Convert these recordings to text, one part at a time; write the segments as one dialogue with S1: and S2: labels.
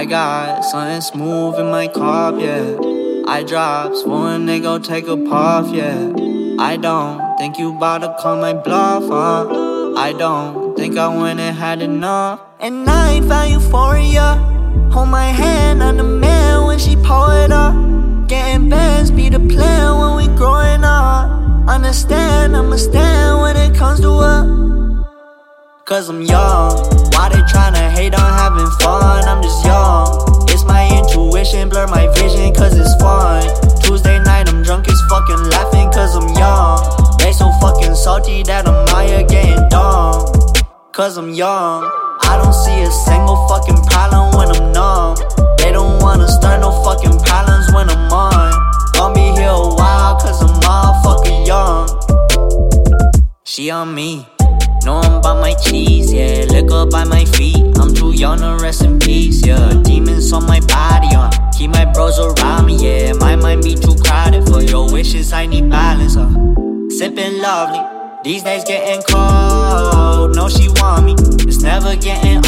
S1: got something smooth in my cup, yeah. I drops when they go take a puff, yeah. I don't think you bout to call my bluff, I don't think I went and had enough.
S2: And I ain't found euphoria. Hold my hand on the man when she pull it up. Getting bands be the plan when we growing up. Understand, I'ma stand when it comes to it.
S1: Cause I'm young. Why they tryna hate on having fun? I'm just young. It's my intuition, blur my vision cause it's fun. Tuesday night I'm drunk as fucking laughing cause I'm young. They so fucking salty that I'm higher getting dumb. Cause I'm young. I don't see a single fucking problem when I'm numb. They don't wanna start no fucking problems when I'm on. Gonna be here a while cause I'm motherfucking young. She on me, know I'm by my cheese, yeah. Liquor by my feet, I'm too young to rest in peace, yeah. Demons on my body, keep my bros around me, yeah. My mind be too crowded for your wishes, I need balance, Sippin' lovely, these days getting cold. No, she want me, it's never getting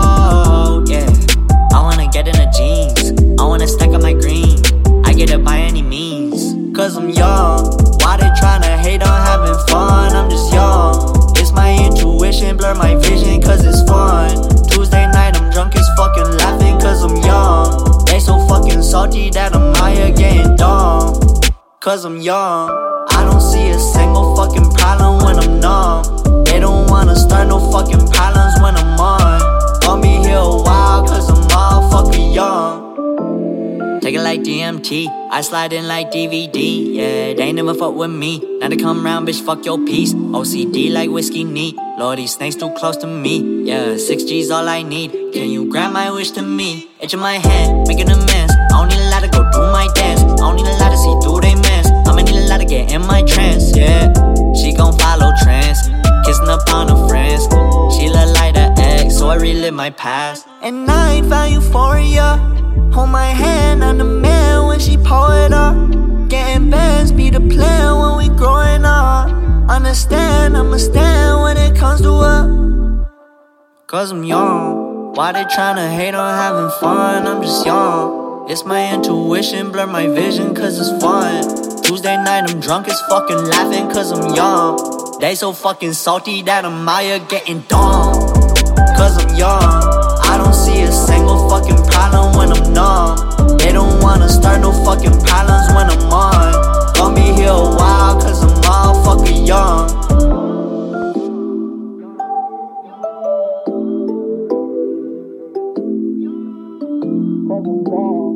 S1: old, yeah. I wanna get in the jeans, I wanna stack up my green. I get it by any means, cause I'm young. Why they tryna hate on having fun? I'm just young. It's my intuition, blur my vision cause it's fun. Tuesday night I'm drunk as fucking laughing cause I'm young. They so fucking salty that I'm higher getting dumb. Cause I'm young. I don't see a single fucking problem when I'm numb. They don't wanna start no fucking problems when I'm on. Gonna be here a while cause I'm motherfucking young. Take it like DMT, I slide in like DVD, yeah. They ain't never fuck with me, now they come round, bitch, fuck your peace. OCD like whiskey neat, Lord, these snakes too close to me, yeah. 6G's all I need, can you grant my wish to me? Itch in my hand, making a mess, I don't need a lot to go do my dance. I don't need a lot to see through they mess, I'ma need a lot to get in my trance, yeah. She gon' follow trends, kissing up on her friends. She look like the ex, so I relive my past.
S2: And I ain't found euphoria. Hold my hand on the man when she pull it up. Getting bands be the plan when we growing up. Understand, I'ma stand when it comes to it.
S1: Cause I'm young. Why they tryna hate on having fun? I'm just young. It's my intuition, blur my vision cause it's fun. Tuesday night I'm drunk as fucking laughing cause I'm young. They so fucking salty that I'm higher getting dumb. Cause I'm young. I don't see a single fucking problem when I'm numb. They don't wanna start no fucking problems when I'm on. Gonna be here a while cause I'm motherfucking young.